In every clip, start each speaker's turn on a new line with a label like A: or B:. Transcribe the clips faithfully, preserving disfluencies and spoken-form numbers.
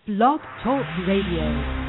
A: Blog Talk Radio.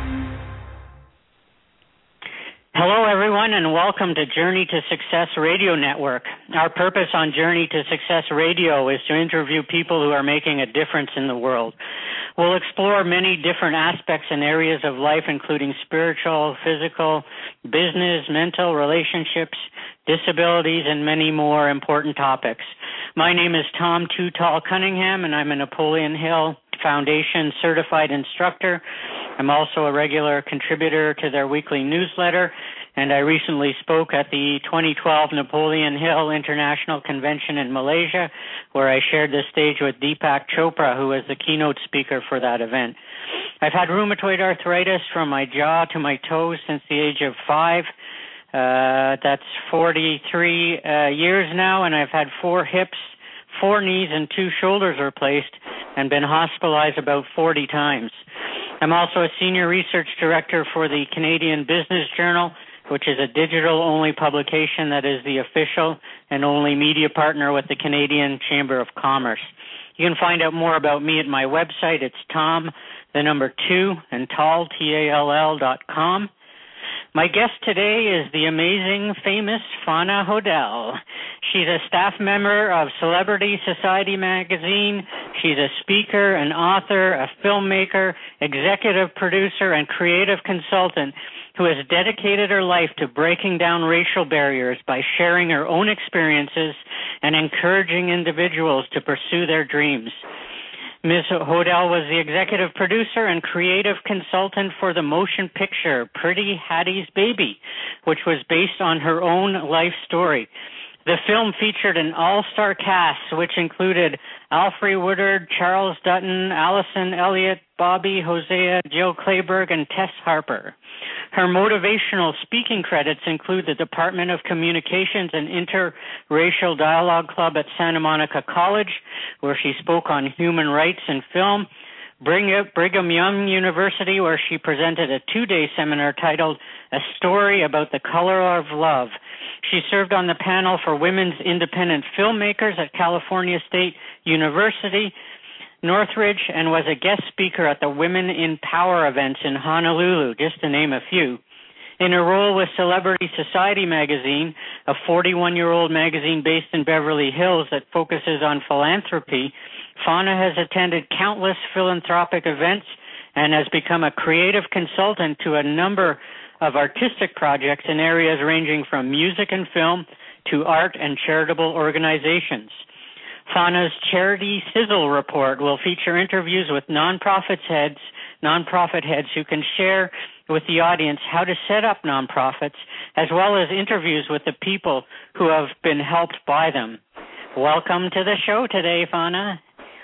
B: Hello, everyone, and welcome to Journey to Success Radio Network. Our purpose on Journey to Success Radio is to interview people who are making a difference in the world. We'll explore many different aspects and areas of life, including spiritual, physical, business, mental, relationships, disabilities, and many more important topics. My name is Tom Too Tall Cunningham, and I'm a Napoleon Hill Foundation certified instructor. I'm also a regular contributor to their weekly newsletter, and I recently spoke at the twenty twelve Napoleon Hill International Convention in Malaysia, where I shared the stage with Deepak Chopra, who was the keynote speaker for that event. I've had rheumatoid arthritis from my jaw to my toes since the age of five. Uh, that's forty-three uh, years now, and I've had four hips, four knees, and two shoulders replaced, and been hospitalized about forty times. I'm also a senior research director for the Canadian Business Journal, which is a digital-only publication that is the official and only media partner with the Canadian Chamber of Commerce. You can find out more about me at my website. It's Tom, the number two, and tall, T A L L dot com. My guest today is the amazing, famous Fauna Hodel. She's a staff member of Celebrity Society magazine. She's a speaker, an author, a filmmaker, executive producer, and creative consultant who has dedicated her life to breaking down racial barriers by sharing her own experiences and encouraging individuals to pursue their dreams. Miz Hodel was the executive producer and creative consultant for the motion picture Pretty Hattie's Baby, which was based on her own life story. The film featured an all-star cast, which included Alfre Woodard, Charles Dutton, Allison Elliott, Bobby Hosea, Jill Clayburgh, and Tess Harper. Her motivational speaking credits include the Department of Communications and Interracial Dialogue Club at Santa Monica College, where she spoke on human rights in film, Brigham Young University, where she presented a two-day seminar titled A Story About the Color of Love. She served on the panel for Women's Independent Filmmakers at California State University, Northridge, and was a guest speaker at the Women in Power events in Honolulu, just to name a few. In her role with Celebrity Society magazine, a forty-one-year-old magazine based in Beverly Hills that focuses on philanthropy, Fauna has attended countless philanthropic events and has become a creative consultant to a number of artistic projects in areas ranging from music and film to art and charitable organizations. Fauna's Charity Sizzle Report will feature interviews with nonprofit heads, nonprofit heads who can share with the audience how to set up nonprofits, as well as interviews with the people who have been helped by them. Welcome to the show today, Fauna.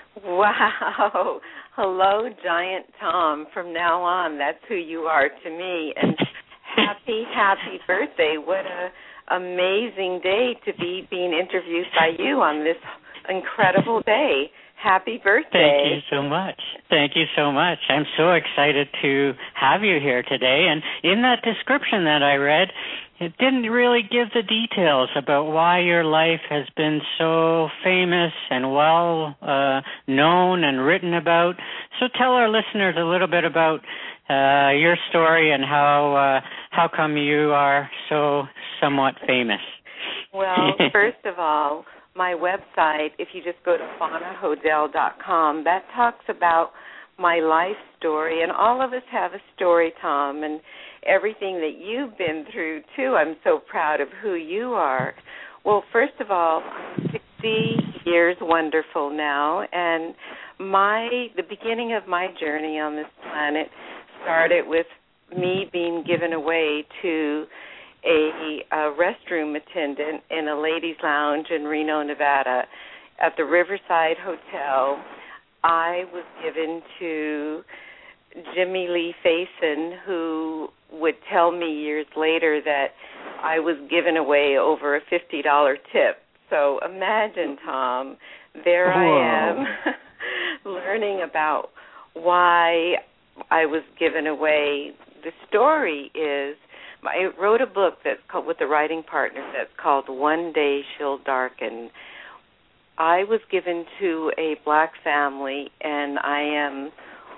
C: Wow. Hello, Giant Tom. From now on, that's who you are to me. And happy, happy birthday. What a amazing day to be being interviewed by you on this incredible day. Happy birthday.
B: Thank you so much. Thank you so much. I'm so excited to have you here today. And in that description that I read, it didn't really give the details about why your life has been so famous and well uh, known and written about. So tell our listeners a little bit about uh, your story and how uh, how come you are so somewhat famous.
C: Well, first of all, my website, if you just go to fauna hodel dot com, that talks about my life story, and all of us have a story, Tom, and everything that you've been through, too. I'm so proud of who you are. Well, first of all, sixty years wonderful now, and my the beginning of my journey on this planet started with me being given away to A, a restroom attendant in a ladies' lounge in Reno, Nevada, at the Riverside Hotel. I was given to Jimmy Lee Faison, who would tell me years later that I was given away over a fifty dollars tip. So imagine, Tom, there
B: Whoa.
C: I am learning about why I was given away. The story is, I wrote a book that's called, with a writing partner, that's called One Day She'll Darken. I was given to a black family, and I am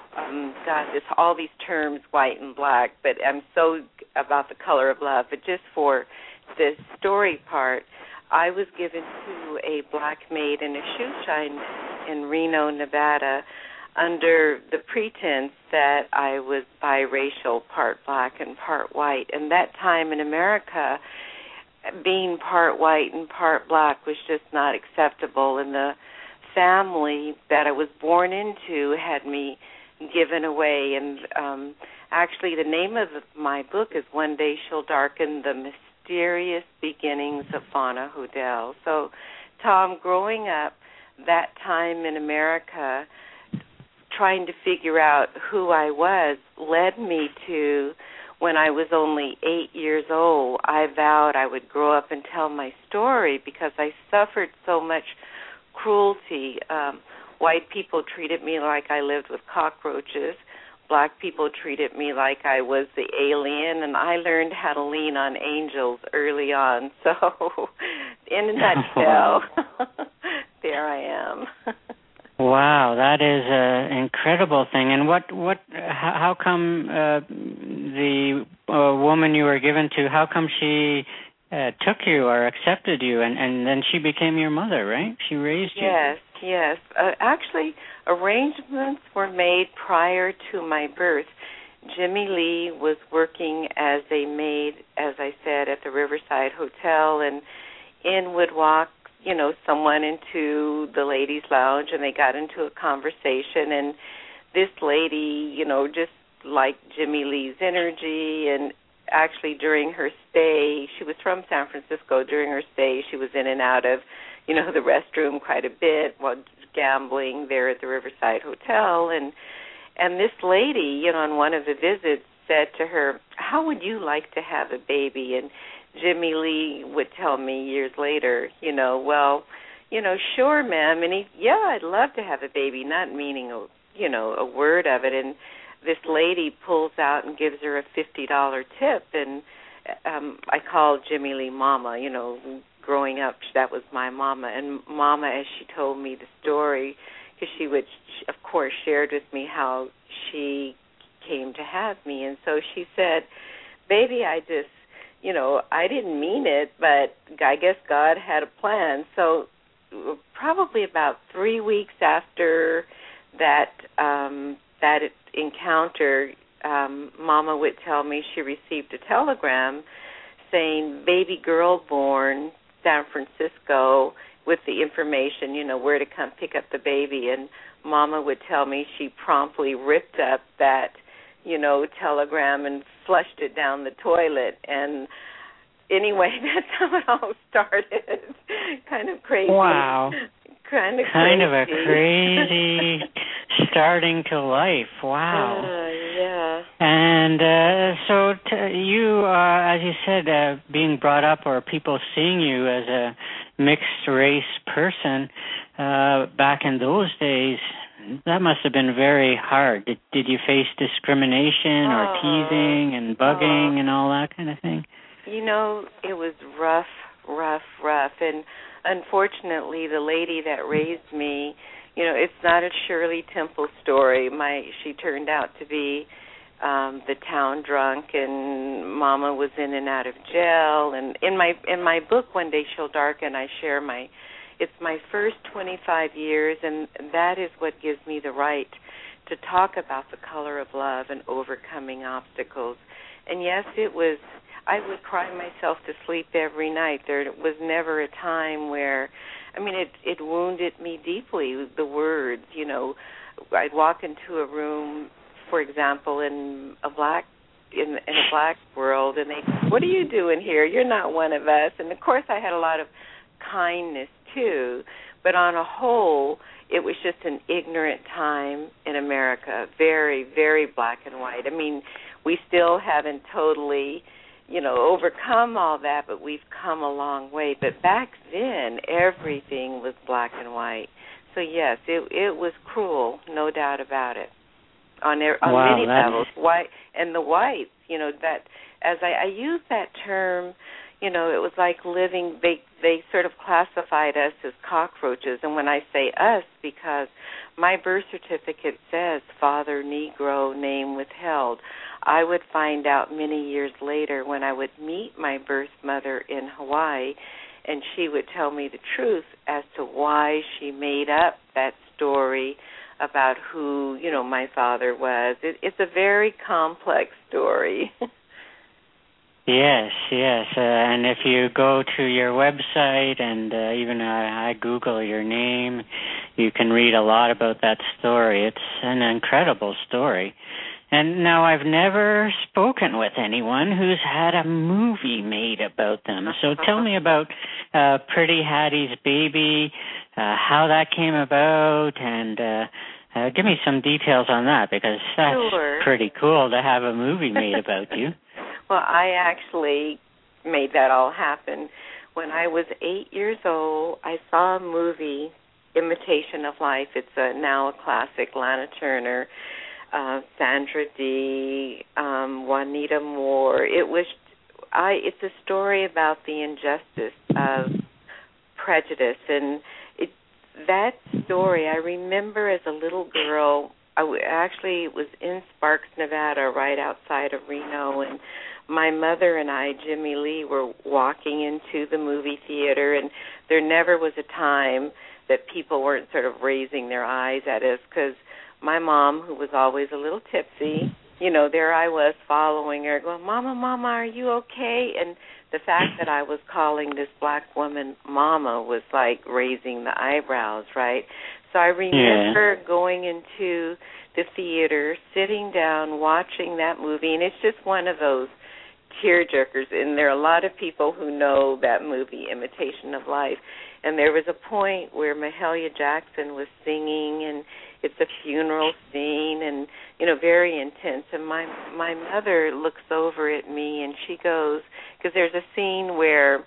C: um, God, this all these terms, white and black, but I'm so about the color of love. But just for the story part, I was given to a black maid in a shoe shine in Reno, Nevada, under the pretense that I was biracial, part black and part white. And that time in America, being part white and part black was just not acceptable. And the family that I was born into had me given away. And um, actually the name of my book is One Day She'll Darken the Mysterious Beginnings of Fauna Hodel. So, Tom, growing up that time in America, trying to figure out who I was, led me to, when I was only eight years old, I vowed I would grow up and tell my story because I suffered so much cruelty. Um, white people treated me like I lived with cockroaches. Black people treated me like I was the alien, and I learned how to lean on angels early on. So, in a nutshell, there I am.
B: Wow, that is an incredible thing. And what, what, how, how come uh, the uh, woman you were given to, how come she uh, took you or accepted you, and, and then she became your mother, right? She raised you.
C: Yes, yes. Uh, actually, arrangements were made prior to my birth. Jimmy Lee was working as a maid, as I said, at the Riverside Hotel, and in would walk, you know, someone into the ladies' lounge, and they got into a conversation, and this lady, you know, just liked Jimmy Lee's energy, and actually during her stay, she was from San Francisco, during her stay she was in and out of, you know, the restroom quite a bit while gambling there at the Riverside Hotel, and and this lady, you know, on one of the visits said to her, how would you like to have a baby? And Jimmy Lee would tell me years later, you know, well, you know, sure, ma'am. And he, yeah, I'd love to have a baby, not meaning, a, you know, a word of it. And this lady pulls out and gives her a fifty dollar tip. And um, I called Jimmy Lee Mama, you know, growing up, that was my mama. And Mama, as she told me the story, because she would, she, of course, shared with me how she came to have me. And so she said, baby, I just, you know, I didn't mean it, but I guess God had a plan. So probably about three weeks after that um, that encounter, um, Mama would tell me she received a telegram saying, baby girl born, San Francisco, with the information, you know, where to come pick up the baby. And Mama would tell me she promptly ripped up that, you know, telegram and flushed it down the toilet. And anyway, that's how it all started. Kind of crazy.
B: Wow.
C: Kind of crazy.
B: Kind of a crazy starting to life. Wow.
C: Uh, yeah.
B: And uh, so t- you, uh, as you said, uh, being brought up or people seeing you as a mixed race person uh, back in those days, that must have been very hard. Did, did you face discrimination or
C: oh,
B: teasing and bugging
C: oh.
B: and all that kind of thing?
C: You know, it was rough, rough, rough. And unfortunately, the lady that raised me, you know, it's not a Shirley Temple story. My She turned out to be um, the town drunk, and Mama was in and out of jail. And in my in my book, One Day She'll Darken, I share my, it's my first twenty-five years, and that is what gives me the right to talk about the color of love and overcoming obstacles. And yes, it was, I would cry myself to sleep every night. There was never a time where, I mean, it, it wounded me deeply, the words, you know. I'd walk into a room, for example, in a black in, in a black world, and they, what are you doing here? You're not one of us. And, of course, I had a lot of kindness, too. But on a whole, it was just an ignorant time in America, very, very black and white. I mean, we still haven't totally, you know, overcome all that, but we've come a long way. But back then, everything was black and white. So, yes, it it was cruel, no doubt about it, on, there, on
B: wow,
C: many
B: that...
C: levels. White, and the whites, you know, that, as I, I use that term, you know, it was like living, they, they sort of classified us as cockroaches. And when I say us, because my birth certificate says Father Negro, name withheld. I would find out many years later when I would meet my birth mother in Hawaii, and she would tell me the truth as to why she made up that story about who, you know, my father was. It, it's a very complex story.
B: Yes, yes. Uh, and if you go to your website and uh, even uh, I Google your name, you can read a lot about that story. It's an incredible story. And now I've never spoken with anyone who's had a movie made about them. So tell me about uh, Pretty Hattie's Baby, uh, how that came about, and uh, uh, give me some details on that, because that's
C: Sure.
B: pretty cool to have a movie made about you.
C: Well, I actually made that all happen. When I was eight years old, I saw a movie, Imitation of Life. It's a, now a classic, Lana Turner, Uh, Sandra Dee, um, Juanita Moore. It was, I. It's a story about the injustice of prejudice, and it, that story I remember as a little girl. I w- actually it was in Sparks, Nevada, right outside of Reno, and my mother and I, Jimmy Lee, were walking into the movie theater, and there never was a time that people weren't sort of raising their eyes at us, because my mom, who was always a little tipsy, you know, there I was following her, going, Mama, Mama, are you okay? And the fact that I was calling this black woman Mama was like raising the eyebrows, right? So I remember yeah. going into the theater, sitting down, watching that movie, and it's just one of those tearjerkers. And there are a lot of people who know that movie, Imitation of Life. And there was a point where Mahalia Jackson was singing, and it's a funeral scene, and, you know, very intense. And my my mother looks over at me, and she goes, because there's a scene where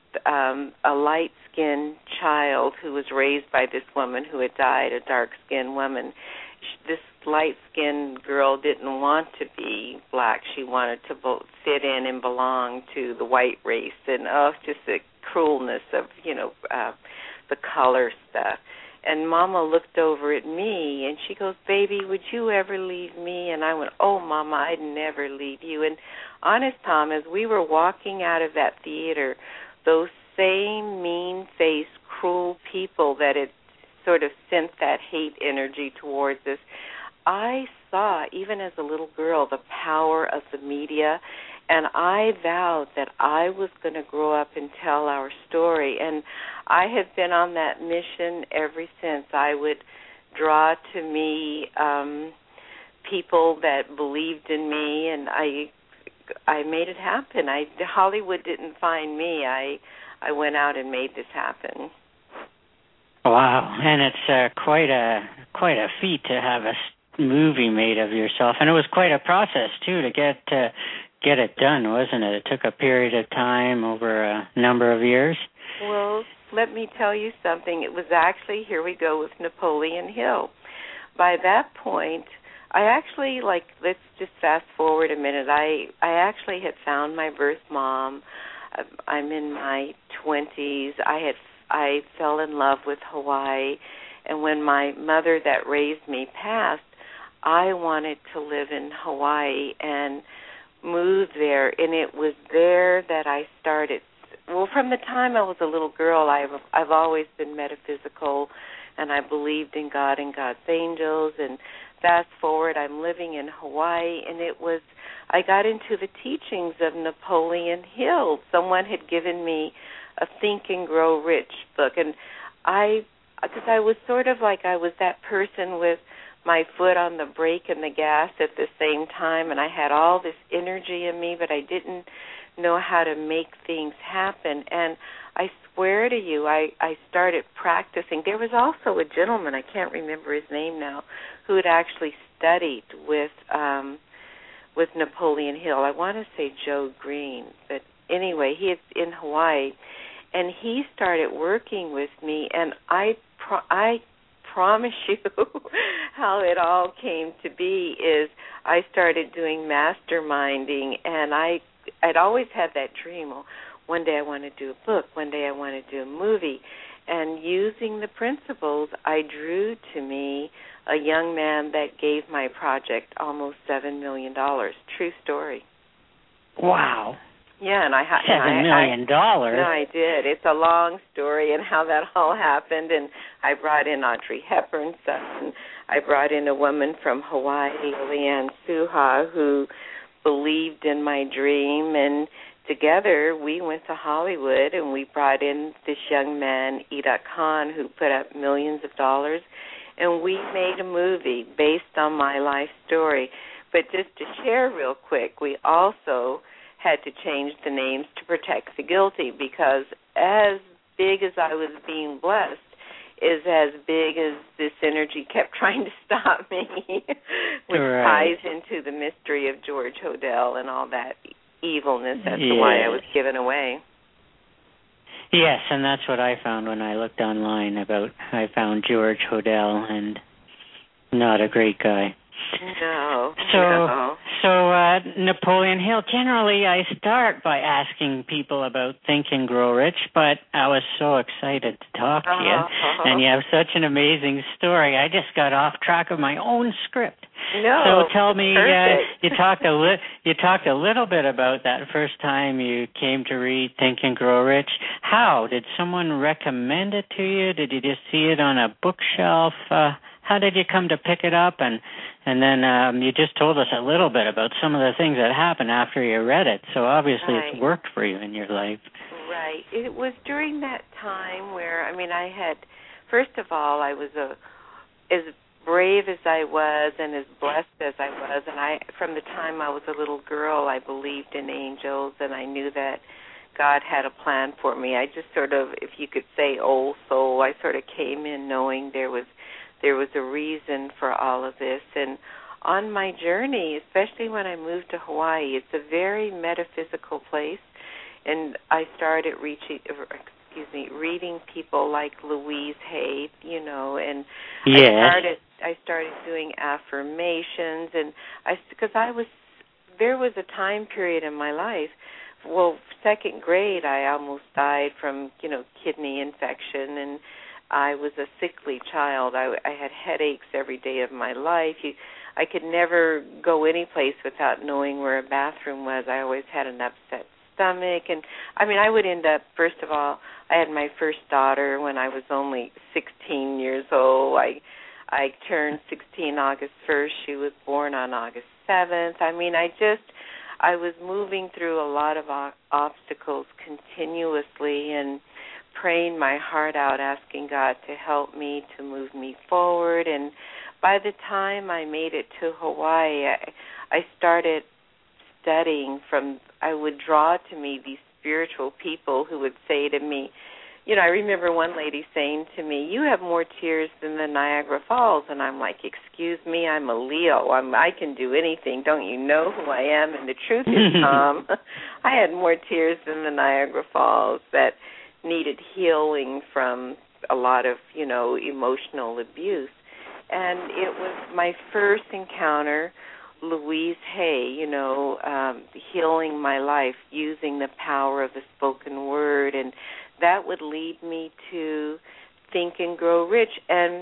C: um, a light-skinned child who was raised by this woman who had died, a dark-skinned woman, this light-skinned girl didn't want to be black. She wanted to bo- fit in and belong to the white race. And, oh, just the cruelness of, you know, uh, the color stuff. And Mama looked over at me, and she goes, Baby, would you ever leave me? And I went, oh, Mama, I'd never leave you. And honest, Tom, as we were walking out of that theater, those same mean-faced, cruel people that had sort of sent that hate energy towards us, I saw, even as a little girl, the power of the media, and I vowed that I was going to grow up and tell our story. And I have been on that mission ever since. I would draw to me um, people that believed in me, and I I made it happen. I Hollywood didn't find me. I I went out and made this happen.
B: Wow, and it's uh, quite a quite a feat to have a movie made of yourself, and it was quite a process too to get uh, get it done, wasn't it? It took a period of time over a number of years.
C: Well, let me tell you something. It was actually, here we go with Napoleon Hill. By that point, I actually, like, let's just fast forward a minute. I, I actually had found my birth mom. I'm in my twenties. I had I fell in love with Hawaii, and when my mother that raised me passed, I wanted to live in Hawaii and move there, and it was there that I started. Well, from the time I was a little girl, I've I've always been metaphysical, and I believed in God and God's angels. And fast forward, I'm living in Hawaii, and it was I got into the teachings of Napoleon Hill. Someone had given me a Think and Grow Rich book, and I, because I was sort of like I was that person with my foot on the brake and the gas at the same time, and I had all this energy in me, but I didn't know how to make things happen. And I swear to you, I, I started practicing. There was also a gentleman, I can't remember his name now, who had actually studied with um, with Napoleon Hill. I want to say Joe Green, but anyway, he is in Hawaii, and he started working with me, and I pro- I promise you how it all came to be is I started doing masterminding, and I, I'd always had that dream. Well, one day I want to do a book, one day I want to do a movie. And using the principles, I drew to me a young man that gave my project almost seven million dollars. True story.
B: Wow.
C: Yeah, and I had
B: seven million dollars.
C: No, I did. It's a long story and how that all happened. And I brought in Audrey Hepburn's son. I brought in a woman from Hawaii, Leanne Suha, who believed in my dream. And together we went to Hollywood and we brought in this young man, Edot Khan, who put up millions of dollars. And we made a movie based on my life story. But just to share real quick, we also had to change the names to protect the guilty, because as big as I was being blessed is as big as this energy kept trying to stop me, which
B: right.
C: ties into the mystery of George Hodel and all that evilness as
B: yes.
C: to why I was given away.
B: Yes, and that's what I found when I looked online about, I found George Hodel, and not a great guy.
C: No.
B: So,
C: no.
B: so uh, Napoleon Hill, generally I start by asking people about Think and Grow Rich, but I was so excited to talk to you,
C: uh-huh.
B: and you have such an amazing story. I just got off track of my own script.
C: No,
B: so tell me, uh, you talked a li- you talked a little bit about that first time you came to read Think and Grow Rich. How? Did someone recommend it to you? Did you just see it on a bookshelf? Uh, how did you come to pick it up? And and then um, you just told us a little bit about some of the things that happened after you read it. So obviously
C: right.
B: it's worked for you in your life.
C: Right. It was during that time where, I mean, I had, first of all, I was a as brave as I was and as blessed as I was, and I, from the time I was a little girl, I believed in angels, and I knew that God had a plan for me. I just sort of, if you could say old soul, I sort of came in knowing there was there was a reason for all of this. And on my journey, especially when I moved to Hawaii, it's a very metaphysical place, and I started reaching, excuse me, reading people like Louise Hay, you know, and
B: yes.
C: I started I started doing affirmations, and I because I was there was a time period in my life. Well, second grade, I almost died from you know kidney infection, and I was a sickly child. I, I had headaches every day of my life. You, I could never go any place without knowing where a bathroom was. I always had an upset stomach, and I mean, I would end up. First of all, I had my first daughter when I was only sixteen years old. I I turned sixteen August first. She was born on August seventh. I mean, I just, I was moving through a lot of o- obstacles continuously and praying my heart out, asking God to help me, to move me forward. And by the time I made it to Hawaii, I, I started studying from, I would draw to me these spiritual people who would say to me, you know, I remember one lady saying to me, you have more tears than the Niagara Falls. And I'm like, excuse me, I'm a Leo. I'm, I can do anything. Don't you know who I am? And the truth is, Tom, I had more tears than the Niagara Falls that needed healing from a lot of, you know, emotional abuse. And it was my first encounter, Louise Hay, you know, um, healing my life using the power of the spoken word, and that would lead me to Think and Grow Rich. And,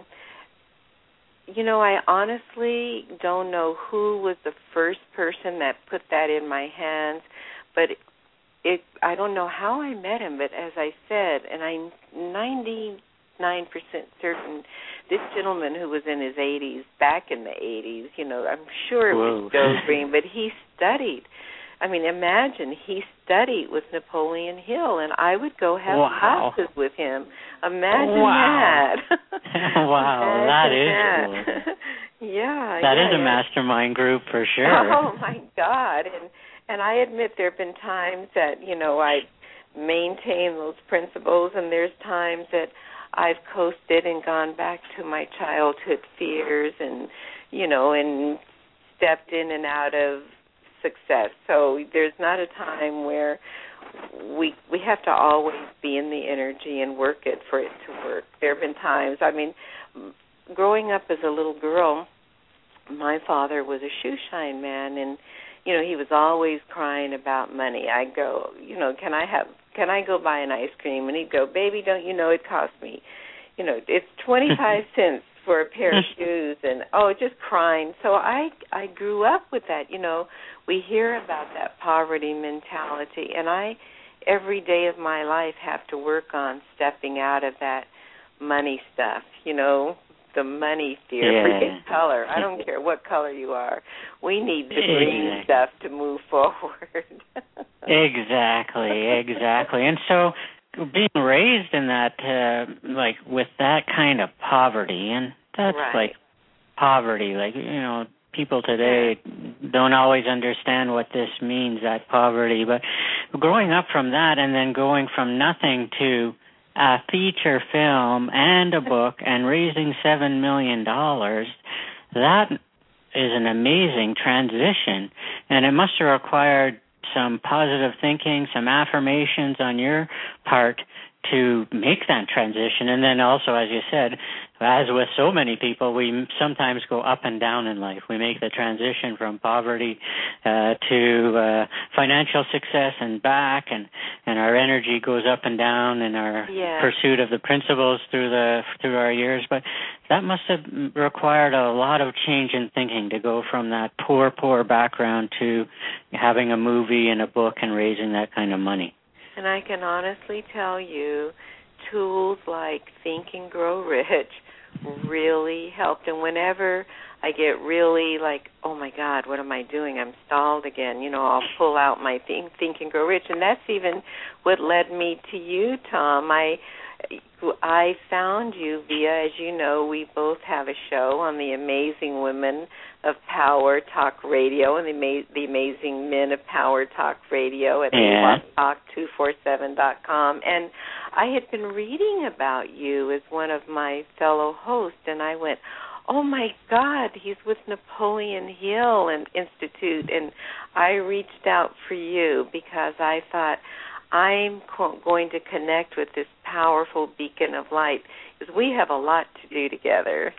C: you know, I honestly don't know who was the first person that put that in my hands, but it, I don't know how I met him, but as I said, and I'm ninety-nine percent certain, this gentleman who was in his eighties, back in the eighties, you know, I'm sure it
B: Whoa.
C: was Joe Green, but he studied. I mean, imagine, he studied with Napoleon Hill, and I would go have
B: wow.
C: classes with him. Imagine
B: wow.
C: that.
B: wow,
C: Imagine
B: that is
C: that.
B: cool.
C: yeah.
B: That
C: yeah,
B: is a
C: yeah.
B: mastermind group for sure.
C: Oh, my God. And and I admit there have been times that, you know, I maintain those principles, and there's times that I've coasted and gone back to my childhood fears and, you know, and stepped in and out of success. So there's not a time where we we have to always be in the energy and work it for it to work. There have been times, I mean, growing up as a little girl, my father was a shoe shine man, and, you know, he was always crying about money. I go, you know, can I have can I go buy an ice cream? And he'd go, baby, don't you know it cost me, you know, it's twenty-five cents for a pair of shoes, and, oh, just crying. So I, I grew up with that, you know. We hear about that poverty mentality, and I, every day of my life, have to work on stepping out of that money stuff, you know, the money fear.
B: Yeah.
C: Forget color. I don't care what color you are. We need the green stuff to move forward.
B: Exactly, exactly. And so being raised in that, uh, like, with that kind of poverty, and that's
C: right.
B: like poverty, like, you know, people today don't always understand what this means, that poverty, but growing up from that and then going from nothing to a feature film and a book and raising seven million dollars, that is an amazing transition. And it must have required some positive thinking, some affirmations on your part to make that transition. And then also, as you said, as with so many people, we sometimes go up and down in life. We make the transition from poverty uh, to uh, financial success and back, and, and our energy goes up and down in our
C: yeah.
B: pursuit of the principles through the through our years. But that must have required a lot of change in thinking to go from that poor, poor background to having a movie and a book and raising that kind of money.
C: And I can honestly tell you, tools like Think and Grow Rich really helped. And whenever I get really like, oh, my God, what am I doing? I'm stalled again. You know, I'll pull out my Think, Think and Grow Rich. And that's even what led me to you, Tom. I I found you via, as you know, we both have a show on the Amazing Women of Power Talk Radio and the, ama- the Amazing Men of Power Talk Radio at
B: yeah.
C: talk two forty-seven dot com. And I had been reading about you as one of my fellow hosts, and I went, oh, my God, he's with Napoleon Hill and Institute. And I reached out for you because I thought, I'm co- going to connect with this powerful beacon of light because we have a lot to do together.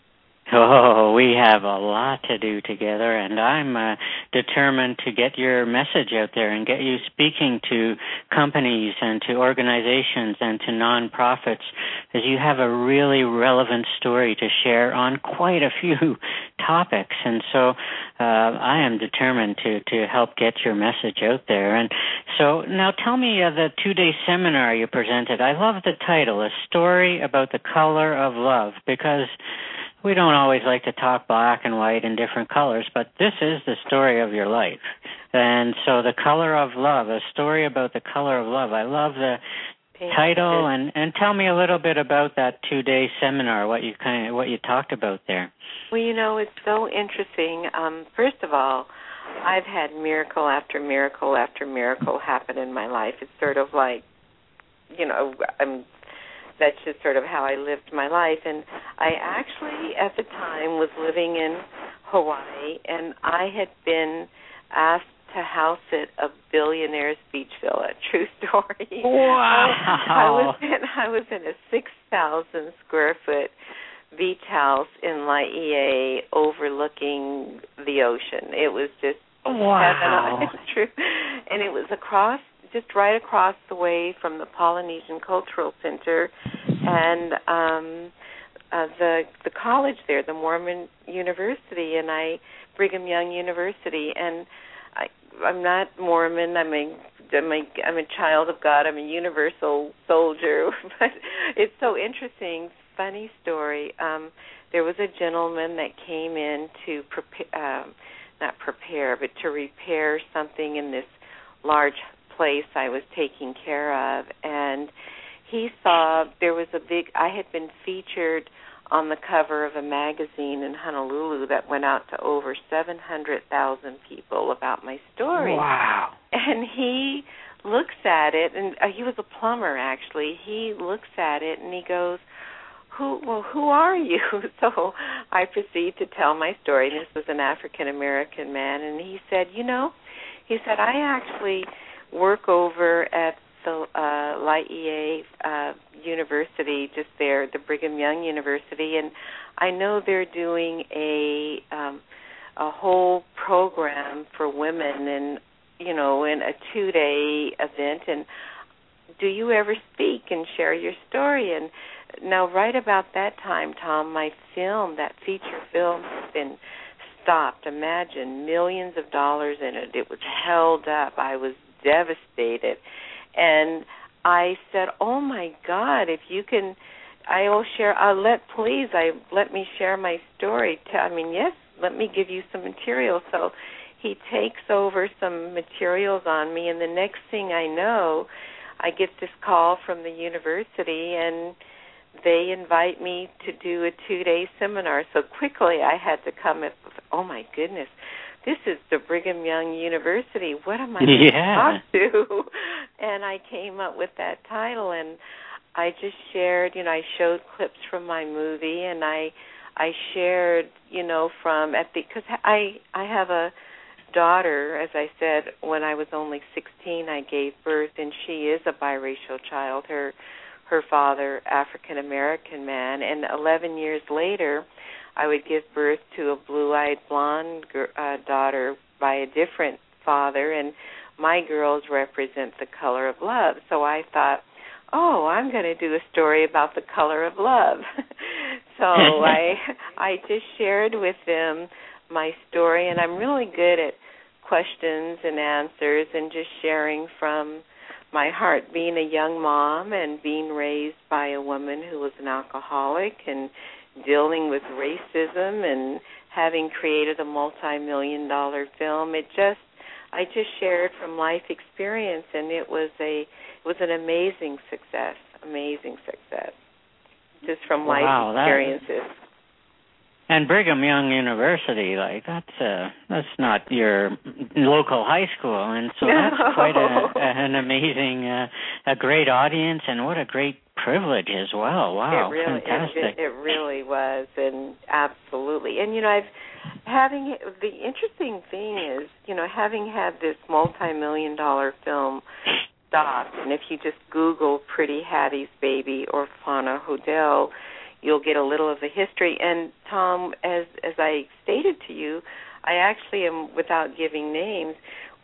B: Oh, we have a lot to do together, and I'm uh, determined to get your message out there and get you speaking to companies and to organizations and to nonprofits, because you have a really relevant story to share on quite a few topics. And so uh, I am determined to, to help get your message out there. And so now tell me uh, the two-day seminar you presented. I love the title, A Story About the Color of Love, because we don't always like to talk black and white and different colors, but this is the story of your life. And so the color of love, a story about the color of love. I love the Thank title, and, and tell me a little bit about that two-day seminar, what you kind of what you talked about there.
C: Well, you know, it's so interesting. Um, first of all, I've had miracle after miracle after miracle happen in my life. It's sort of like, you know, I'm that's just sort of how I lived my life. And I actually, at the time, was living in Hawaii, and I had been asked to house sit a billionaire's beach villa. True story.
B: Wow.
C: I was in, I was in a six thousand square foot beach house in Laie overlooking the ocean. It was just
B: wow.
C: heaven. It's true. And it was across just right across the way from the Polynesian Cultural Center and um, uh, the the college there, the Mormon University, and I Brigham Young University. And I, I'm not Mormon. I'm a I'm a I'm a child of God. I'm a universal soldier. But it's so interesting. Funny story. Um, there was a gentleman that came in to prepare, um, not prepare, but to repair something in this large place I was taking care of, and he saw there was a big, I had been featured on the cover of a magazine in Honolulu that went out to over seven hundred thousand people about my story.
B: Wow.
C: And he looks at it, and uh, he was a plumber actually, he looks at it and he goes, Who, well, who are you? So I proceed to tell my story. This was an African-American man, and he said, you know, he said, I actually work over at the uh, Laie uh, University, just there, the Brigham Young University, and I know they're doing a um, a whole program for women, and you know, in a two-day event, and do you ever speak and share your story? And now right about that time, Tom, my film, that feature film, has been stopped. Imagine, millions of dollars in it. It was held up. I was devastated. And I said, oh, my God, if you can, I will share, I'll let, please, I let me share my story. I mean, yes, let me give you some material. So he takes over some materials on me, and the next thing I know, I get this call from the university, and they invite me to do a two-day seminar. So quickly I had to come up with, oh, my goodness, this is the Brigham Young University. What am I going
B: yeah.
C: to talk to? And I came up with that title, and I just shared, you know, I showed clips from my movie, and I I shared, you know, from, at the, because I, I have a daughter, as I said, when I was only sixteen, I gave birth, and she is a biracial child. Her her father, African-American man, and eleven years later, I would give birth to a blue-eyed blonde uh, daughter by a different father, and my girls represent the color of love. So I thought, oh, I'm going to do a story about the color of love. So I I just shared with them my story, and I'm really good at questions and answers and just sharing from my heart, being a young mom and being raised by a woman who was an alcoholic and dealing with racism and having created a multi-million dollar film. It just, I just shared from life experience, and it was a, it was an amazing success, amazing success, just from life
B: wow,
C: experiences.
B: That, and Brigham Young University, like that's uh, that's not your local high school, and so
C: no.
B: that's quite a, an amazing, uh, a great audience, and what a great privilege as well. Wow,
C: it really,
B: fantastic!
C: It, it really was, and absolutely. And you know, I've having the interesting thing is, you know, having had this multi-million dollar film stopped, and if you just Google Pretty Hattie's Baby or Fauna Hodel, you'll get a little of the history. And Tom, as as I stated to you, I actually am, without giving names,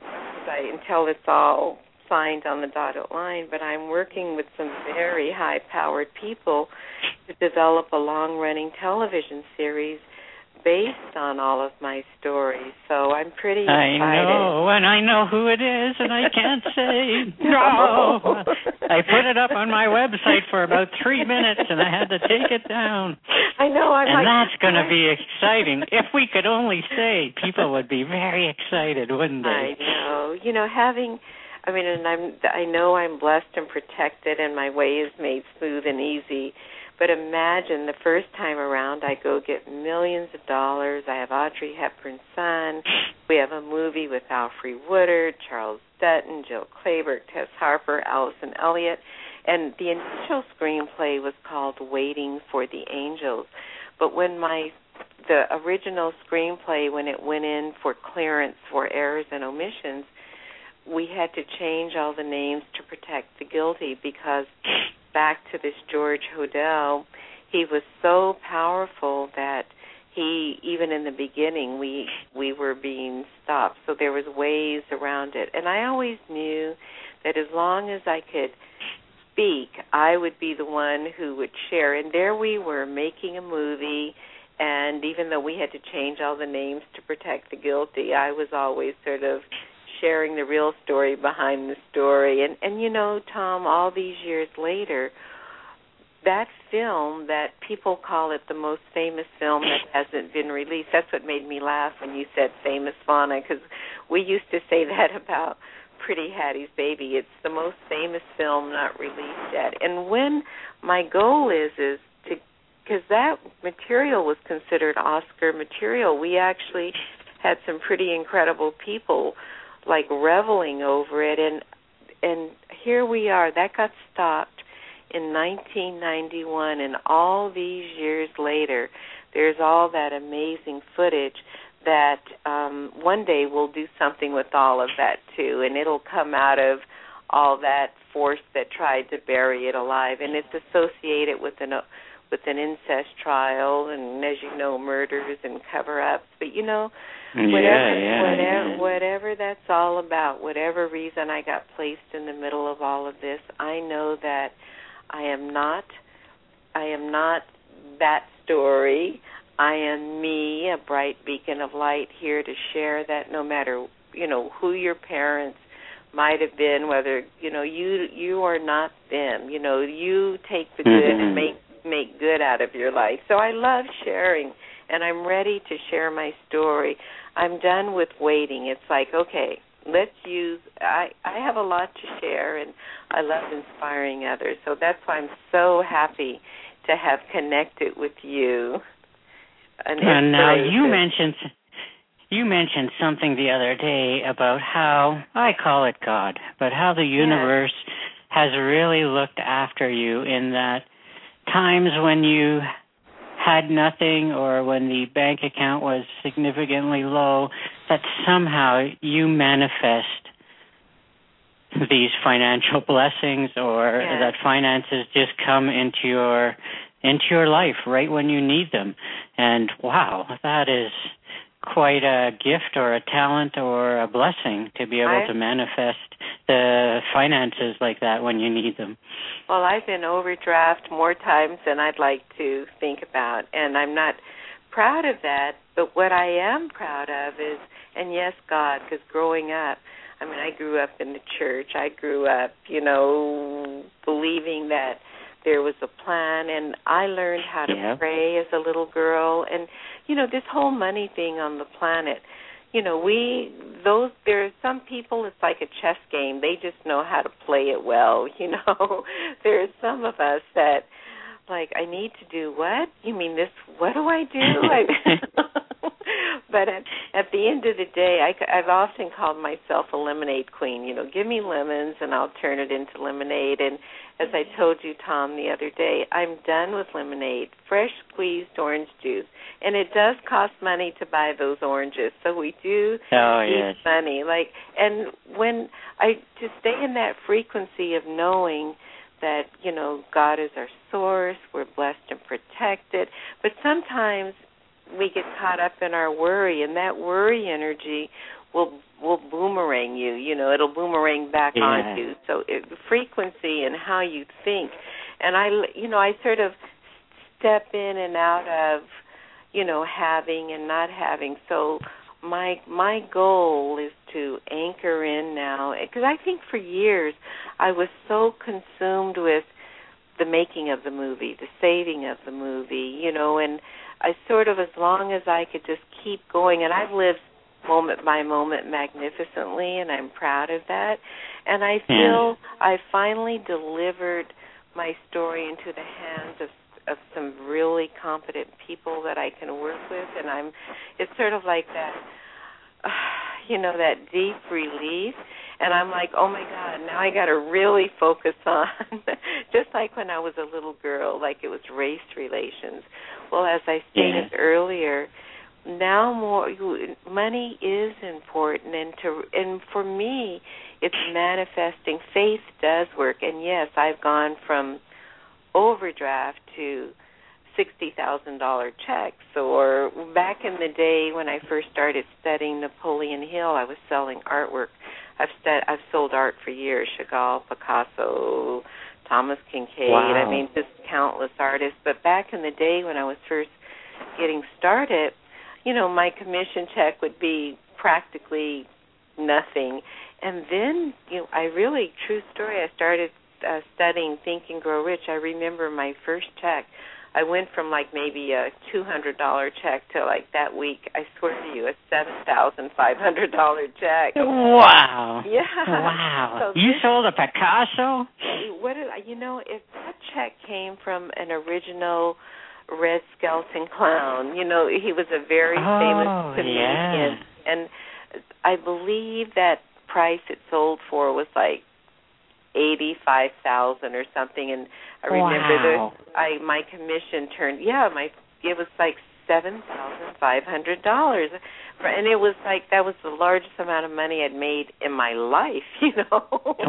C: I, until it's all signed on the dotted line, but I'm working with some very high-powered people to develop a long-running television series based on all of my stories. So I'm pretty excited.
B: I know, and I know who it is, and I can't say no. I put it up on my website for about three minutes, and I had to take it down.
C: I know. I'm
B: and
C: like,
B: that's going to be exciting. If we could only say, people would be very excited, wouldn't they?
C: I know. You know, having, I mean, and I'm, I know I'm blessed and protected, and my way is made smooth and easy. But imagine the first time around, I go get millions of dollars. I have Audrey Hepburn's son. We have a movie with Alfre Woodard, Charles Dutton, Jill Clayburgh, Tess Harper, Allison Elliott. And the initial screenplay was called Waiting for the Angels. But when my the original screenplay, when it went in for clearance for errors and omissions, we had to change all the names to protect the guilty, because back to this George Hodel, he was so powerful that he, even in the beginning, we we were being stopped. So there was ways around it. And I always knew that as long as I could speak, I would be the one who would share. And there we were making a movie, and even though we had to change all the names to protect the guilty, I was always sort of sharing the real story behind the story. And, and you know, Tom, all these years later, that film, that people call it the most famous film that hasn't been released, that's what made me laugh when you said famous fauna, because we used to say that about Pretty Hattie's Baby. It's the most famous film not released yet. And when my goal is, is to, because that material was considered Oscar material, we actually had some pretty incredible people like reveling over it, and and here we are. That got stopped in nineteen ninety-one, and all these years later, there's all that amazing footage that um, one day we'll do something with all of that too, and it'll come out of all that force that tried to bury it alive, and it's associated with an with an incest trial, and as you know, murders and cover-ups. But you know, whatever,
B: yeah,
C: whatever,
B: yeah.
C: whatever that's all about, whatever reason I got placed in the middle of all of this, I know that I am not, I am not that story. I am me, a bright beacon of light here to share that no matter, you know, who your parents might have been, whether, you know, you you are not them. You know, you take the good mm-hmm. and make make good out of your life. So I love sharing, and I'm ready to share my story. I'm done with waiting. It's like, okay, let's use, I, I have a lot to share, and I love inspiring others. So that's why I'm so happy to have connected with you. An
B: and now you mentioned, you mentioned something the other day about how, I call it God, but how the universe yes. has really looked after you in that times when you had nothing or when the bank account was significantly low, that somehow you manifest these financial blessings or
C: yes.
B: that finances just come into your into your life right when you need them. And wow, that is quite a gift or a talent or a blessing to be able I, to manifest the finances like that when you need them.
C: Well, I've been overdraft more times than I'd like to think about, and I'm not proud of that, but what I am proud of is, and yes, God, because growing up, I mean, I grew up in the church. I grew up, you know, believing that there was a plan, and I learned how to
B: yeah.
C: pray as a little girl. And, you know, this whole money thing on the planet, you know, we, those, there are some people, it's like a chess game. They just know how to play it well, you know. There are some of us that, like, I need to do what? You mean this, what do I do? I, but at, at the end of the day, I, I've often called myself a lemonade queen. You know, give me lemons and I'll turn it into lemonade. And as I told you, Tom, the other day, I'm done with lemonade, fresh squeezed orange juice. And it does cost money to buy those oranges, so we do
B: oh,
C: need
B: yes.
C: money. Like, and when I to stay in that frequency of knowing that, you know, God is our source, we're blessed and protected, but sometimes we get caught up in our worry, and that worry energy will will boomerang you. You know, it'll boomerang back
B: yeah.
C: on you. So it, frequency and how you think, and I, you know, I sort of step in and out of, you know, having and not having. So my my goal is to anchor in now, because I think for years I was so consumed with the making of the movie, the saving of the movie, you know, and I sort of, as long as I could just keep going, and I've lived moment by moment magnificently, and I'm proud of that, and I feel yeah. I finally delivered my story into the hands of of some really competent people that I can work with, and I'm, it's sort of like that, uh, you know, that deep relief, and I'm like, oh my God, now I got to really focus on, just like when I was a little girl, like it was race relations. Well, as I stated yeah. earlier, now more, money is important, and to, and for me, it's manifesting. Faith does work, and yes, I've gone from overdraft to sixty thousand dollars checks. Or back in the day when I first started studying Napoleon Hill, I was selling artwork. I've stud- I've sold art for years, Chagall, Picasso, Thomas Kinkade,
B: wow.
C: I mean, just countless artists. But back in the day when I was first getting started, you know, my commission check would be practically nothing. And then, you know, I really, true story, I started Uh, studying Think and Grow Rich. I remember my first check. I went from like maybe a two hundred dollars check to like that week, I swear to you, a seven thousand five hundred dollars check.
B: Wow.
C: Yeah.
B: Wow.
C: So
B: you
C: this,
B: sold a Picasso?
C: What did I, you know, if that check came from an original Red Skelton clown, you know, he was a very
B: oh,
C: famous comedian.
B: Yeah.
C: And I believe that price it sold for was like eighty-five thousand or something, and I remember
B: wow.
C: the I my commission turned yeah my it was like seven thousand five hundred dollars, and it was like that was the largest amount of money I'd made in my life, you know.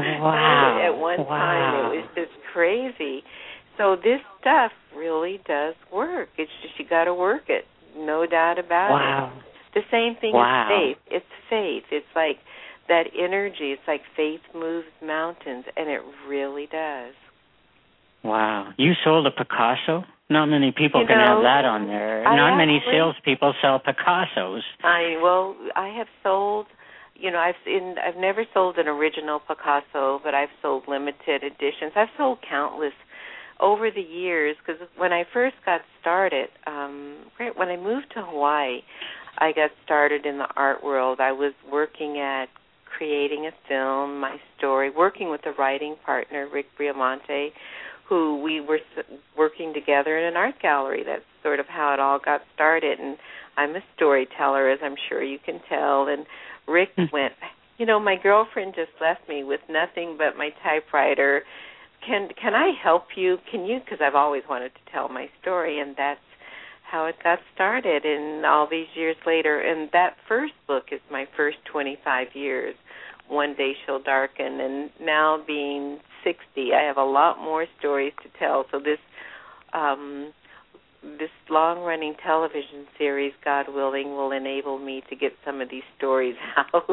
B: Wow.
C: At one
B: wow.
C: time it was just crazy. So this stuff really does work. It's just you got to work it, no doubt about
B: wow.
C: it. The same thing
B: wow.
C: as faith. It's faith. It's like that energy. It's like faith moves mountains, and it really does.
B: Wow. You sold a Picasso? Not many people
C: you
B: can
C: know,
B: have that on there.
C: I
B: Not
C: actually,
B: many salespeople sell Picassos.
C: I well, I have sold. You know, I've in, I've never sold an original Picasso, but I've sold limited editions. I've sold countless over the years, because when I first got started, um, when I moved to Hawaii, I got started in the art world. I was working at creating a film, my story, working with a writing partner, Rick Briamonte, who we were working together in an art gallery. That's sort of how it all got started. And I'm a storyteller, as I'm sure you can tell. And Rick went, you know, my girlfriend just left me with nothing but my typewriter. Can can I help you? Can you? Because I've always wanted to tell my story, and that's how it got started. And all these years later, and that first book is my first twenty-five years. One Day She'll Darken, and now being sixty, I have a lot more stories to tell. So this um, this long-running television series, God willing, will enable me to get some of these stories out.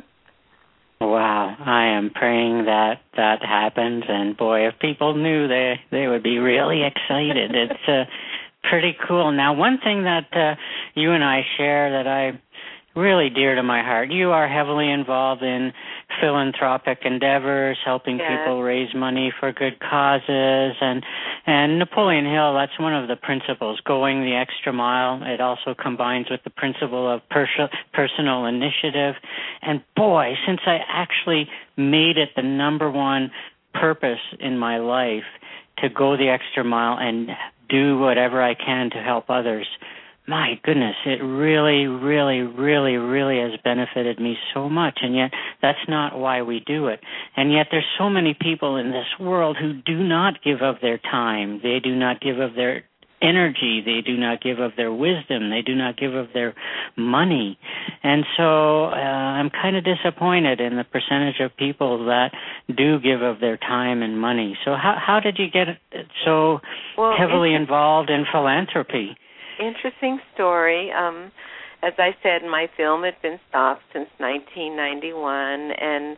B: Wow, I am praying that that happens, and boy, if people knew, they they would be really excited. It's uh, pretty cool. Now, one thing that uh, you and I share that I really dear to my heart, you are heavily involved in philanthropic endeavors, helping
C: yes.
B: people raise money for good causes, and and Napoleon Hill, that's one of the principles, going the extra mile. It also combines with the principle of pers- personal initiative. And boy, since I actually made it the number one purpose in my life to go the extra mile and do whatever I can to help others, my goodness, it really, really, really, really has benefited me so much, and yet that's not why we do it. And yet there's so many people in this world who do not give of their time. They do not give of their energy. They do not give of their wisdom. They do not give of their money. And so uh, I'm kind of disappointed in the percentage of people that do give of their time and money. So how, how did you get so
C: well,
B: heavily involved in philanthropy?
C: Interesting story. Um, as I said, my film had been stopped since nineteen ninety-one, and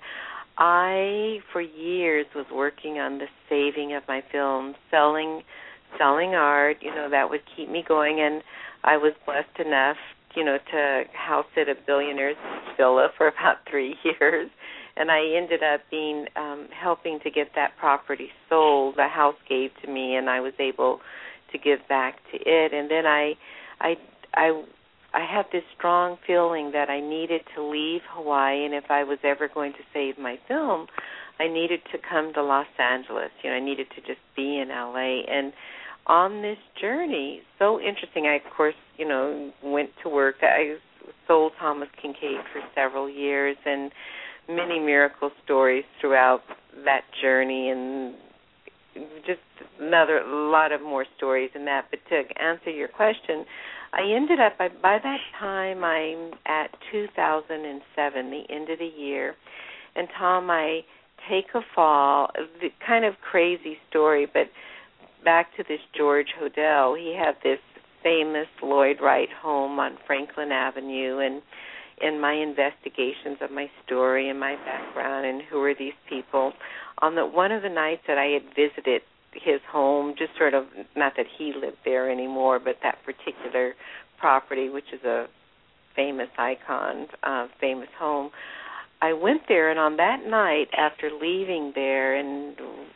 C: I, for years, was working on the saving of my film, selling, selling art. You know, that would keep me going, and I was blessed enough, you know, to house sit a billionaire's villa for about three years, and I ended up being um, helping to get that property sold. The house gave to me, and I was able to give back to it. And then I, I, I, I had this strong feeling that I needed to leave Hawaii, and if I was ever going to save my film, I needed to come to Los Angeles. You know, I needed to just be in L A. And on this journey, so interesting, I, of course, you know, went to work. I sold Thomas Kinkade for several years, and many miracle stories throughout that journey, and just another a lot of more stories than that. But to answer your question, I ended up, by, by that time, I'm at two thousand seven, the end of the year. And, Tom, I take a fall, the kind of crazy story, but back to this George Hodel. He had this famous Lloyd Wright home on Franklin Avenue, and in my investigations of my story and my background and who are these people, on the one of the nights that I had visited his home, just sort of, not that he lived there anymore, but that particular property, which is a famous icon, uh, famous home, I went there, and on that night, after leaving there, and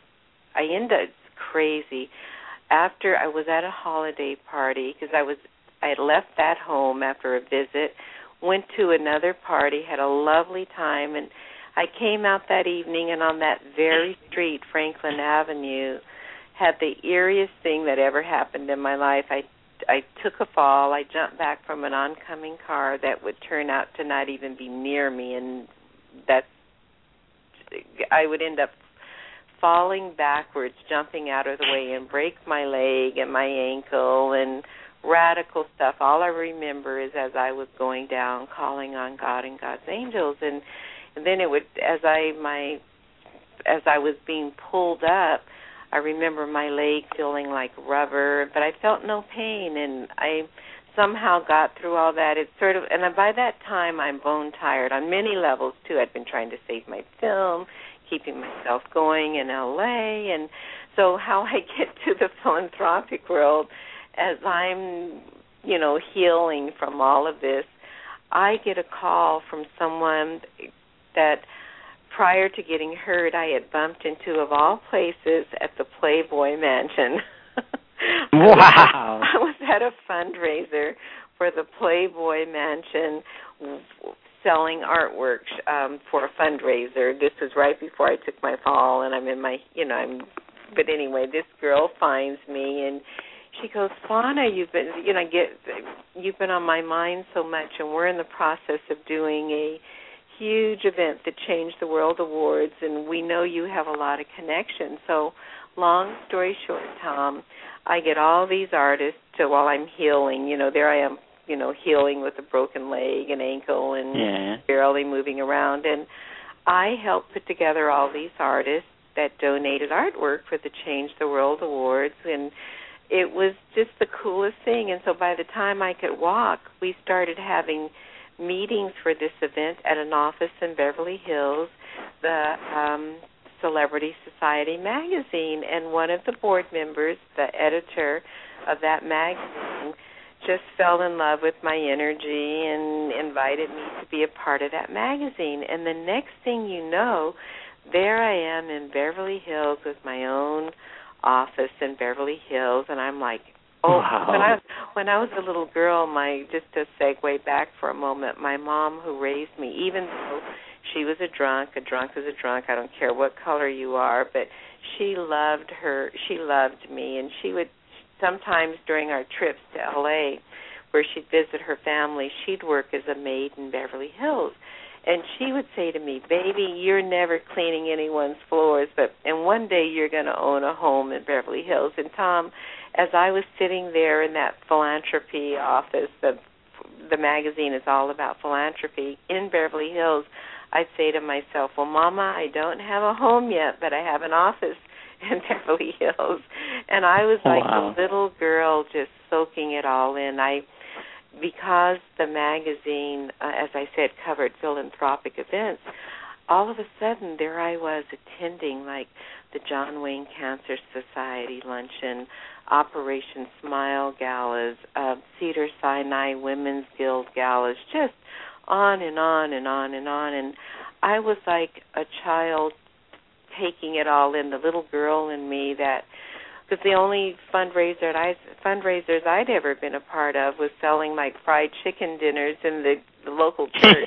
C: I ended up crazy, after I was at a holiday party, because I was, I had left that home after a visit, went to another party, had a lovely time, and I came out that evening, and on that very street, Franklin Avenue, had the eeriest thing that ever happened in my life. I, I took a fall. I jumped back from an oncoming car that would turn out to not even be near me, and that I would end up falling backwards, jumping out of the way, and break my leg and my ankle, and radical stuff. All I remember is as I was going down, calling on God and God's angels, and, and then it would, as I my, as I was being pulled up, I remember my leg feeling like rubber, but I felt no pain, and I somehow got through all that. It's sort of, and by that time I'm bone tired on many levels too. I'd been trying to save my film, keeping myself going in L A, and so how I get to the philanthropic world as I'm, you know, healing from all of this, I get a call from someone that prior to getting hurt I had bumped into, of all places, at the Playboy Mansion.
B: Wow.
C: I was at a fundraiser for the Playboy Mansion selling artwork um, for a fundraiser. This was right before I took my fall, and I'm in my, you know, I'm, but anyway, this girl finds me, and she goes, Fauna, you've been, you know, get, you've been on my mind so much, and we're in the process of doing a huge event, the Change the World Awards, and we know you have a lot of connections. So, long story short, Tom, I get all these artists to, while I'm healing, you know, there I am, you know, healing with a broken leg and ankle and
B: yeah.
C: barely moving around, and I help put together all these artists that donated artwork for the Change the World Awards, and it was just the coolest thing. And so by the time I could walk, we started having meetings for this event at an office in Beverly Hills, the um, Celebrity Society magazine, and one of the board members, the editor of that magazine, just fell in love with my energy and invited me to be a part of that magazine. And the next thing you know, there I am in Beverly Hills with my own office in Beverly Hills, and I'm like, oh,
B: wow.
C: when I when I was a little girl, my just to segue back for a moment, my mom who raised me, even though she was a drunk, a drunk is a drunk, I don't care what color you are, but she loved her, she loved me, and she would sometimes during our trips to L A where she'd visit her family, she'd work as a maid in Beverly Hills. And she would say to me, baby, you're never cleaning anyone's floors, but and one day you're going to own a home in Beverly Hills. And, Tom, as I was sitting there in that philanthropy office, the, the magazine is all about philanthropy, in Beverly Hills, I'd say to myself, well, Mama, I don't have a home yet, but I have an office in Beverly Hills. And I was like
B: wow.
C: a little girl just soaking it all in. I Because the magazine, uh, as I said, covered philanthropic events, all of a sudden there I was attending like the John Wayne Cancer Society luncheon, Operation Smile galas, uh, Cedar Sinai Women's Guild galas, just on and on and on and on. And I was like a child taking it all in, the little girl in me that, because the only fundraiser I, fundraisers I'd ever been a part of was selling like fried chicken dinners in the, the local church.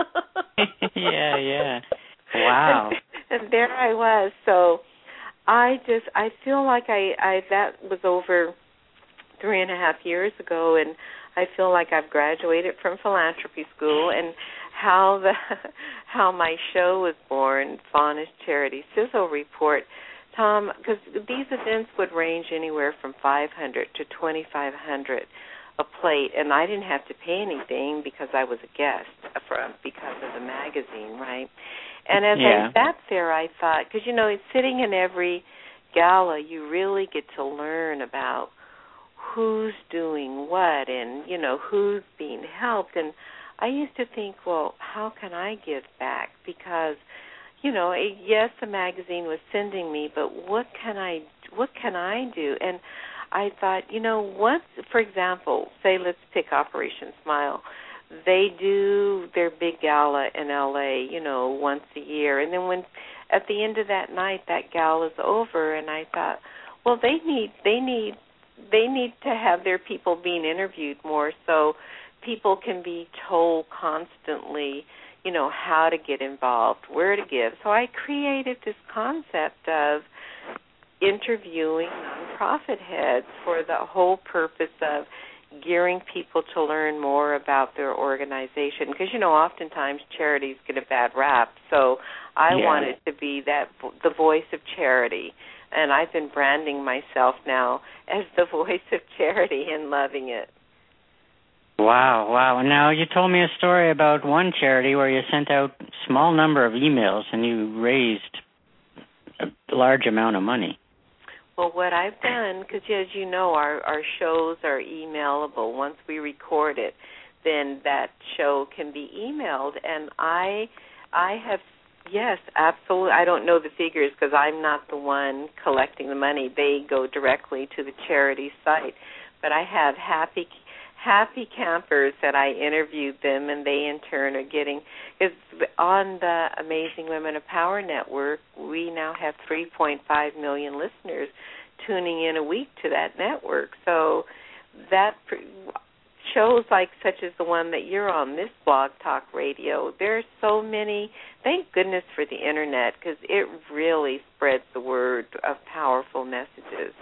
B: yeah, yeah. Wow.
C: And, and there I was. So I just, I feel like I, I, that was over three and a half years ago, and I feel like I've graduated from philanthropy school, and how the, how my show was born, Fauna's Charity Sizzle Report, Tom, because these events would range anywhere from five hundred to twenty-five hundred a plate, and I didn't have to pay anything because I was a guest for, because of the magazine, right? And as
B: yeah.
C: I sat there, I thought, because, you know, sitting in every gala, you really get to learn about who's doing what and, you know, who's being helped. And I used to think, well, how can I give back? Because, you know, yes, the magazine was sending me, but what can I what can I do? And I thought, you know, what, for example, say let's pick Operation Smile. They do their big gala in L A, you know, once a year. And then when at the end of that night that gala's over, and I thought, well, they need they need they need to have their people being interviewed more so people can be told constantly, you know, how to get involved, where to give. So I created this concept of interviewing nonprofit heads for the whole purpose of gearing people to learn more about their organization. Because, you know, oftentimes charities get a bad rap. So I
B: yeah.
C: wanted to be that the voice of charity. And I've been branding myself now as the voice of charity and loving it.
B: Wow, wow. Now, you told me a story about one charity where you sent out a small number of emails and you raised a large amount of money.
C: Well, what I've done, because as you know, our, our shows are emailable. Once we record it, then that show can be emailed. And I, I have, yes, absolutely. I don't know the figures because I'm not the one collecting the money. They go directly to the charity site. But I have happy happy campers that I interviewed them, and they in turn are getting, because on the Amazing Women of Power Network, we now have three point five million listeners tuning in a week to that network. So that shows like such as the one that you're on, this Blog Talk Radio, there's so many, thank goodness for the Internet, because it really spreads the word of powerful messages.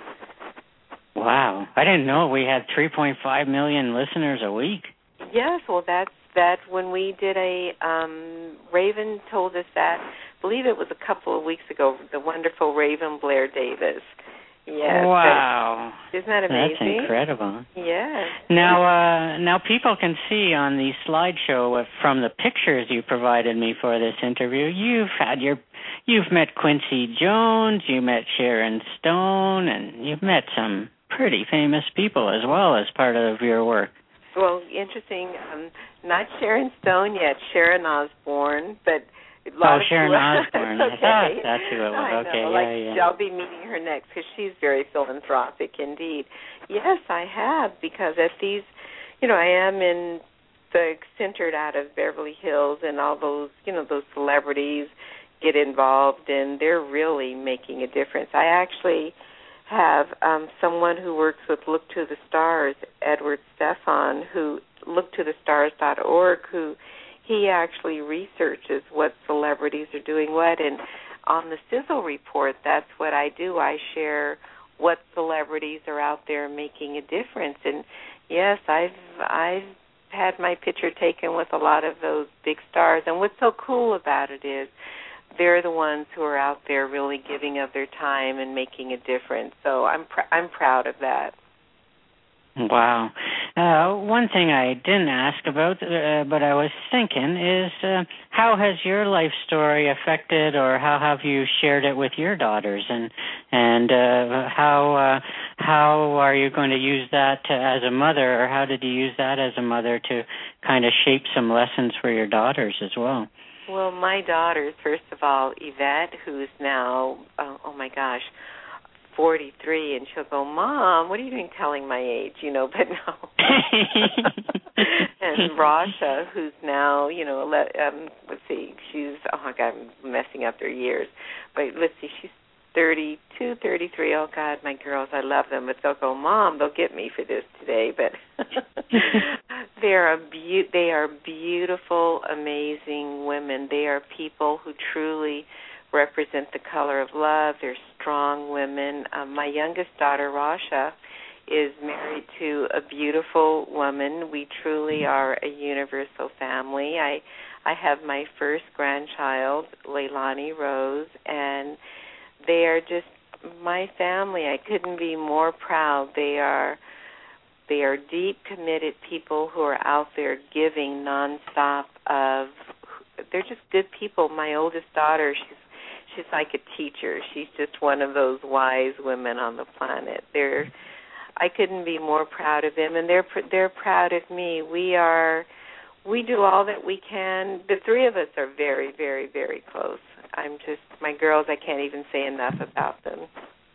B: Wow. I didn't know we had three point five million listeners a week.
C: Yes, well, that's that when we did a, um, Raven told us that, I believe it was a couple of weeks ago, the wonderful Raven Blair Davis. Yes.
B: Wow.
C: That, isn't that amazing?
B: That's incredible.
C: Yes.
B: Now, uh, now people can see on the slideshow from the pictures you provided me for this interview, you've had your, you've met Quincy Jones, you met Sharon Stone, and you've met some pretty famous people as well as part of your work.
C: Well, interesting. Um, not Sharon Stone yet, Sharon Osbourne, but a
B: oh,
C: lot of
B: Sharon
C: people,
B: Osbourne.
C: okay.
B: I thought that's who it was.
C: I
B: okay,
C: know.
B: yeah,
C: like,
B: yeah.
C: I'll be meeting her next because she's very philanthropic indeed. Yes, I have, because at these, you know, I am in the centered out of Beverly Hills, and all those, you know, those celebrities get involved, and they're really making a difference. I actually have um, someone who works with Look to the Stars, Edward Stefan, who look to the stars dot org, who he actually researches what celebrities are doing what. And on the Sizzle Report, that's what I do. I share what celebrities are out there making a difference. And yes, I've I've had my picture taken with a lot of those big stars. And what's so cool about it is they're the ones who are out there really giving of their time and making a difference. So I'm pr- I'm proud of that.
B: Wow. Uh, one thing I didn't ask about, uh, but I was thinking, is uh, how has your life story affected, or how have you shared it with your daughters, and and uh, how uh, how are you going to use that to, as a mother, or how did you use that as a mother to kind of shape some lessons for your daughters as well?
C: Well, my daughters, first of all, Yvette, who's now, uh, oh my gosh, forty-three, and she'll go, Mom, what are you doing telling my age? You know, but no. And Rasha, who's now, you know, um, let's see, she's, oh my God, I'm messing up their years. But let's see, she's thirty-two, thirty-three. Oh, God, my girls, I love them. But they'll go, Mom, they'll get me for this today. But they're a be- they are beautiful, amazing women. They are people who truly represent the color of love. They're strong women. Um, my youngest daughter, Rasha, is married to a beautiful woman. We truly are a universal family. I I have my first grandchild, Leilani Rose, and they are just my family. I couldn't be more proud. They are they are deep, committed people who are out there giving nonstop. Of they're just good people. My oldest daughter, she's she's like a teacher. She's just one of those wise women on the planet. They're I couldn't be more proud of them, and they're they're proud of me. We are we do all that we can. The three of us are very, very, very close. I'm just, my girls, I can't even say enough about them.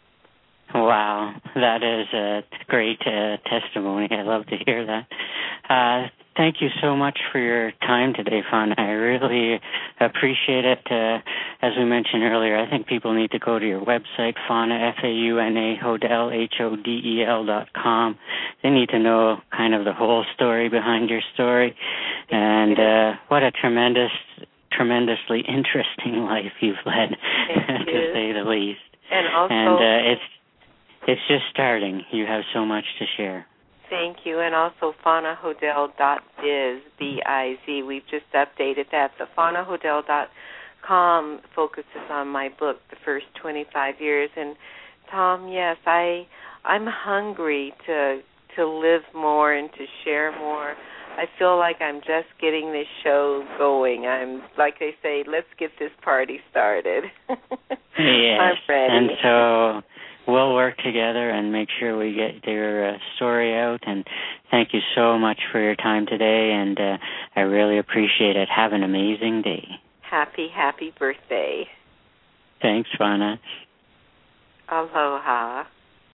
B: Wow, that is a great uh, testimony. I love to hear that. Uh, thank you so much for your time today, Fauna. I really appreciate it. Uh, as we mentioned earlier, I think people need to go to your website, Fauna, F A U N A, Hodel, H O D E L dot com. They need to know kind of the whole story behind your story. And uh, what a tremendous, tremendously interesting life you've led, to
C: you.
B: say the least.
C: And also...
B: And uh, it's It's just starting. You have so much to share.
C: Thank you. And also fauna hodel dot biz, B I Z. We've just updated that. The fauna hodel dot com focuses on my book, The First twenty-five Years. And, Tom, yes, I, I'm hungry to to live more and to share more. I feel like I'm just getting this show going. I'm, like they say, let's get this party started.
B: Yes.
C: I'm ready.
B: And so... we'll work together and make sure we get your uh, story out. And thank you so much for your time today, and uh, I really appreciate it. Have an amazing day.
C: Happy, happy birthday.
B: Thanks, Fauna.
C: Aloha.